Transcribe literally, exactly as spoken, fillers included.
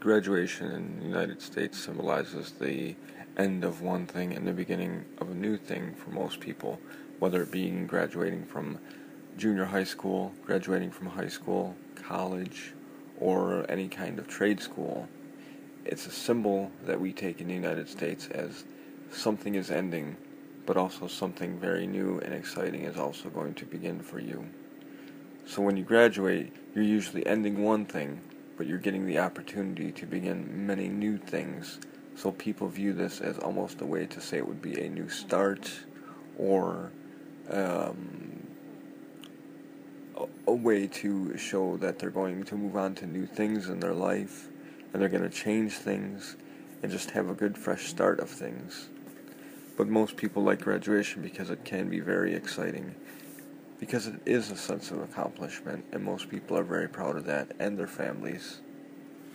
Graduation in the United States symbolizes the end of one thing and the beginning of a new thing for most people, whether it be graduating from junior high school, graduating from high school, college, or any kind of trade school. It's a symbol that we take in the United States as something is ending, but also something very new and exciting is also going to begin for you. So when you graduate, you're usually ending one thing, but you're getting the opportunity to begin many new things. So people view this as almost a way to say it would be a new start, or um, a, a way to show that they're going to move on to new things in their life, and they're going to change things, and just have a good fresh start of things. But most people like graduation because it can be very exciting, because it is a sense of accomplishment, and most people are very proud of that, and their families.